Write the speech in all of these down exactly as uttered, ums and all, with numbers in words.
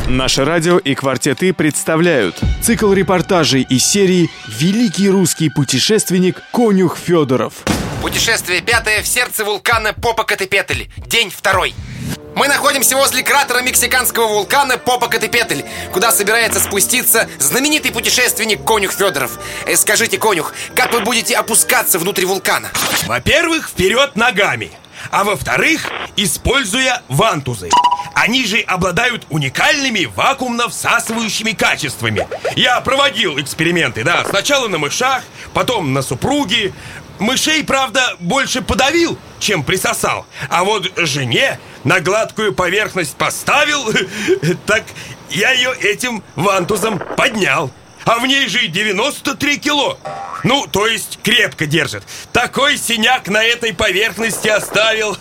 Наше радио и «Квартеты» представляют цикл репортажей из серии «Великий русский путешественник Конюх Федоров». Путешествие пятое в сердце вулкана Попокатепетль. День второй. Мы находимся возле кратера мексиканского вулкана Попокатепетль, куда собирается спуститься знаменитый путешественник Конюх Федоров. э, Скажите, Конюх, как вы будете опускаться внутрь вулкана? Во-первых, вперед ногами. А во-вторых, используя вантузы. Они же обладают уникальными вакуумно-всасывающими качествами. Я проводил эксперименты, да, сначала на мышах, потом на супруге. Мышей, правда, больше подавил, чем присосал. А вот жене на гладкую поверхность поставил, так я ее этим вантузом поднял. А в ней же девяносто три кило. Ну, то есть крепко держит. Такой синяк на этой поверхности оставил.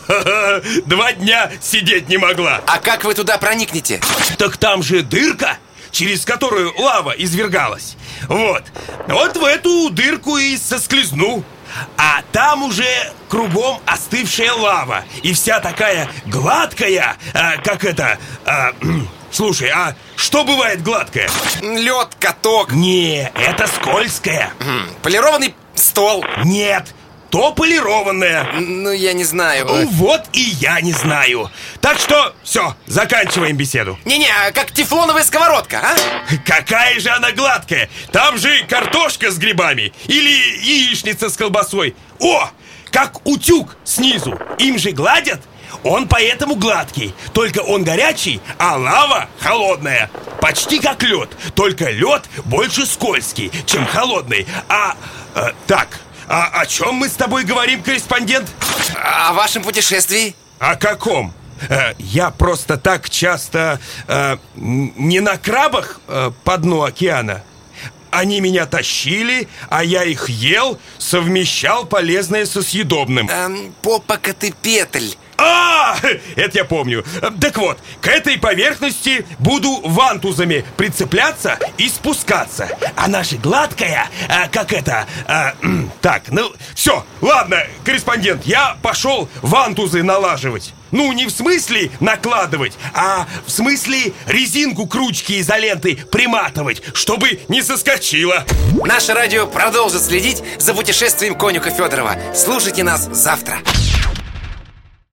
Два дня сидеть не могла. А как вы туда проникнете? Так там же дырка, через которую лава извергалась. Вот, вот в эту дырку и соскользну. А там уже кругом остывшая лава. И вся такая гладкая, а, как это... А, слушай, а что бывает гладкое? Лед, каток. Не, это скользкое. М, Полированный стол. Нет, то полированное. Ну, я не знаю. Вот и я не знаю. Так что, все, заканчиваем беседу. Не-не, а как тефлоновая сковородка, а? Какая же она гладкая. Там же картошка с грибами. Или яичница с колбасой. О, как утюг снизу. Им же гладят. Он поэтому гладкий. Только он горячий, а лава холодная. Почти как лед. Только лед больше скользкий, чем холодный. А, э, так, а о чем мы с тобой говорим, корреспондент? О вашем путешествии. О каком? Э, я просто так часто э, не на крабах э, по дну океана. Они меня тащили, а я их ел, совмещал полезное со съедобным. эм, Попокатепетль. А, это я помню. Так вот, к этой поверхности буду вантузами прицепляться и спускаться. Она же гладкая, а, как это... а, так, ну, все, ладно, корреспондент, я пошел вантузы налаживать. Ну, не в смысле накладывать, а в смысле резинку к ручке изолентой приматывать, чтобы не соскочила. Наше радио продолжит следить за путешествием Конюха Федорова. Слушайте нас завтра.